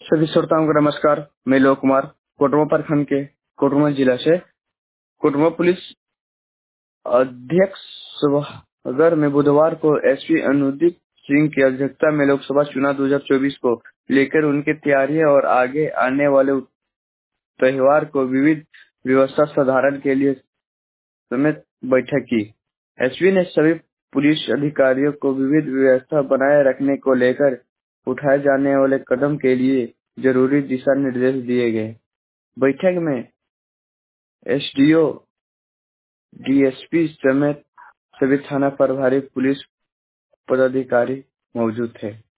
सभी श्रोताओं को नमस्कार। मैं लोक कुमार कोटरमा प्रखंड के कोटरमा जिला से कोटरमा पुलिस अध्यक्ष सभागार में बुधवार को एसपी अनुदीप सिंह की अध्यक्षता में लोकसभा चुनाव 2024 को लेकर उनकी तैयारियां और आगे आने वाले त्योहार को विविध व्यवस्था सुधारने के लिए समेत बैठक की। एसपी ने सभी पुलिस अधिकारियों को विविध व्यवस्था बनाए रखने को लेकर उठाए जाने वाले कदम के लिए जरूरी दिशा निर्देश दिए गए। बैठक में एसडीओ, डीएसपी समेत सभी थाना प्रभारी पुलिस पदाधिकारी मौजूद थे।